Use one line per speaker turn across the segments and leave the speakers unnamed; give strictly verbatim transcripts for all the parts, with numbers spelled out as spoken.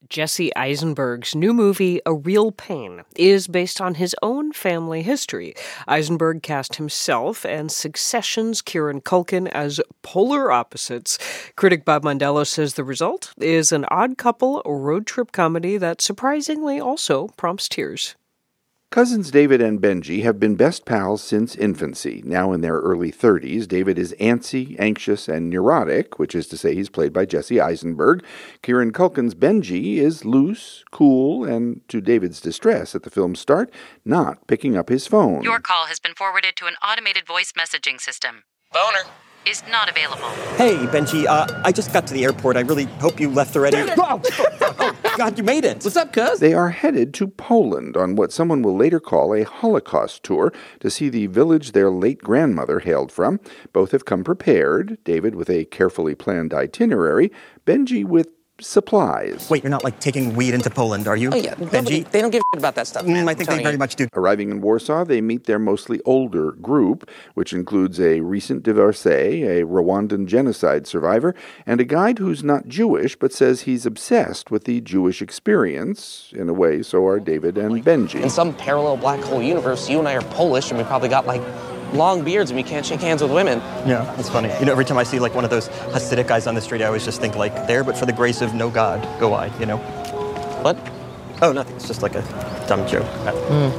Jesse Eisenberg's new movie, A Real Pain, is based on his own family history. Eisenberg cast himself and Succession's Kieran Culkin as polar opposites. Critic Bob Mondello says the result is an odd couple road trip comedy that surprisingly also prompts tears.
Cousins David and Benji have been best pals since infancy. Now in their early thirties, David is antsy, anxious, and neurotic, which is to say he's played by Jesse Eisenberg. Kieran Culkin's Benji is loose, cool, and, to David's distress at the film's start, not picking up his phone.
Your call has been forwarded to an automated voice messaging system. Boner is not available.
Hey, Benji, uh, I just got to the airport. I really hope you left already. Oh, oh, God, you made it.
What's up, cuz?
They are headed to Poland on what someone will later call a Holocaust tour to see the village their late grandmother hailed from. Both have come prepared, David with a carefully planned itinerary, Benji with supplies.
Wait, you're not, like, taking weed into Poland, are you?
Oh, yeah.
Benji?
Nobody, they don't give a shit about that stuff, man.
Mm, I think they very
you.
much do.
Arriving in Warsaw, they meet their mostly older group, which includes a recent divorcee, a Rwandan genocide survivor, and a guide who's not Jewish but says he's obsessed with the Jewish experience. In a way, so are David and Benji.
In some parallel black hole universe, you and I are Polish, and we probably got, like, long beards and we can't shake hands with women.
Yeah, that's funny. You know, every time I see, like, one of those Hasidic guys on the street, I always just think, like, there, but for the grace of no God, go I, you know?
What?
Oh, nothing. It's just like a dumb joke.
Mm.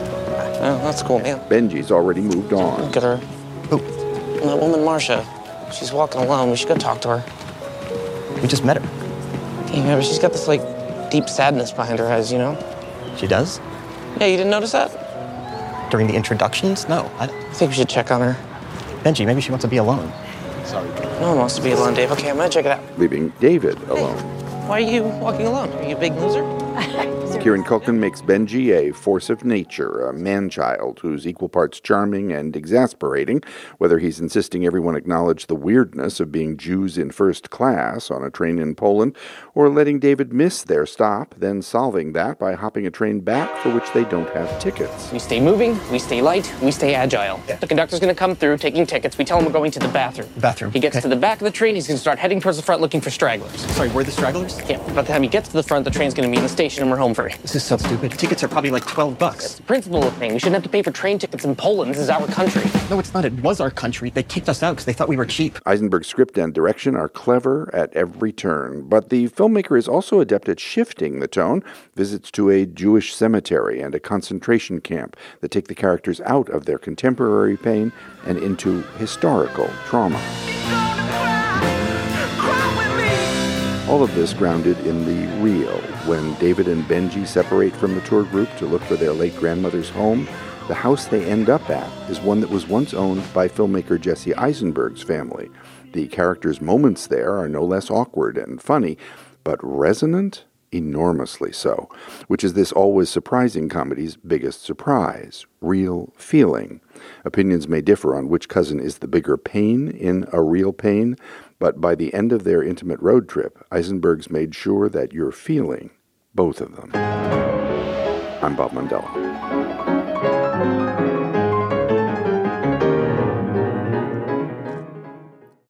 Oh, that's cool, man.
Benji's already moved on.
Look at her.
Who?
That woman, Marsha. She's walking alone. We should go talk to her.
We just met her.
Yeah, but she's got this, like, deep sadness behind her eyes, you know?
She does?
Yeah, you didn't notice that?
During the introductions? No. I,
I think we should check on her.
Benji, maybe she wants to be alone.
Sorry. No one wants to be alone, Dave. Okay, I'm gonna check it out.
Leaving David alone.
Hey, why are you walking alone? Are you a big loser?
Kieran Culkin makes Benji a force of nature, a man-child who's equal parts charming and exasperating, whether he's insisting everyone acknowledge the weirdness of being Jews in first class on a train in Poland, or letting David miss their stop, then solving that by hopping a train back for which they don't have tickets.
We stay moving, we stay light, we stay agile. Yeah. The conductor's gonna come through, taking tickets. We tell him we're going to the bathroom.
Bathroom.
He gets
okay.
to the back of the train, he's gonna start heading towards the front looking for stragglers.
Sorry, we're the stragglers?
Yeah, by the time he gets to the front, the train's gonna be in the station and we're home free.
This is so stupid. Tickets are probably like twelve bucks.
That's the principle of the thing. We shouldn't have to pay for train tickets in Poland. This is our country.
No, it's not. It was our country. They kicked us out because they thought we were cheap.
Eisenberg's script and direction are clever at every turn, but the filmmaker is also adept at shifting the tone. Visits to a Jewish cemetery and a concentration camp that take the characters out of their contemporary pain and into historical trauma. All of this grounded in the real. When David and Benji separate from the tour group to look for their late grandmother's home, the house they end up at is one that was once owned by filmmaker Jesse Eisenberg's family. The characters' moments there are no less awkward and funny, but resonant, enormously so, which is this always surprising comedy's biggest surprise, real feeling. Opinions may differ on which cousin is the bigger pain in A Real Pain, but by the end of their intimate road trip, Eisenberg's made sure that you're feeling both of them. I'm Bob Mondello.